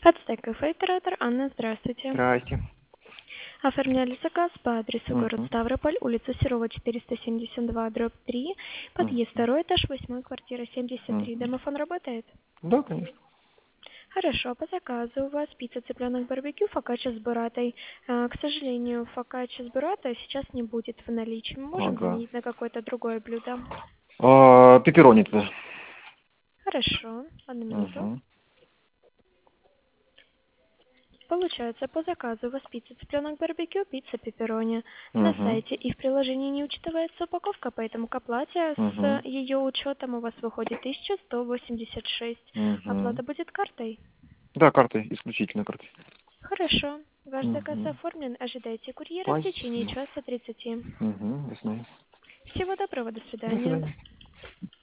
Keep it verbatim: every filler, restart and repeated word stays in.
Ацтек кафе, оператор Анна, здравствуйте. Здрасте. Оформляли заказ по адресу город Мгм. Ставрополь, улица Серова, четыреста семьдесят два, дробь три, подъезд Мгм. второй этаж, восьмой, квартира семьдесят три. Мгм. Домофон работает? Да, конечно. Хорошо, по заказу у вас пицца цыпленок барбекю, фокачча с буратой. А, К сожалению, фокачча с буратой сейчас не будет в наличии. Мы можем Ага. заменить на какое-то другое блюдо. А, пепперони тогда. Хорошо, одну минуту. Угу. Получается, по заказу у вас пицца цыпленок барбекю, пицца пепперони. На Угу. сайте и в приложении не учитывается упаковка, поэтому к оплате с Угу. ее учетом у вас выходит тысяча сто восемьдесят шесть. Угу. Оплата будет картой? Да, картой, исключительно картой. Хорошо. Ваш заказ Угу. оформлен. Ожидайте курьера в течение Спасибо. часа тридцати. Угу. До свидания. Всего доброго, до До свидания. свидания.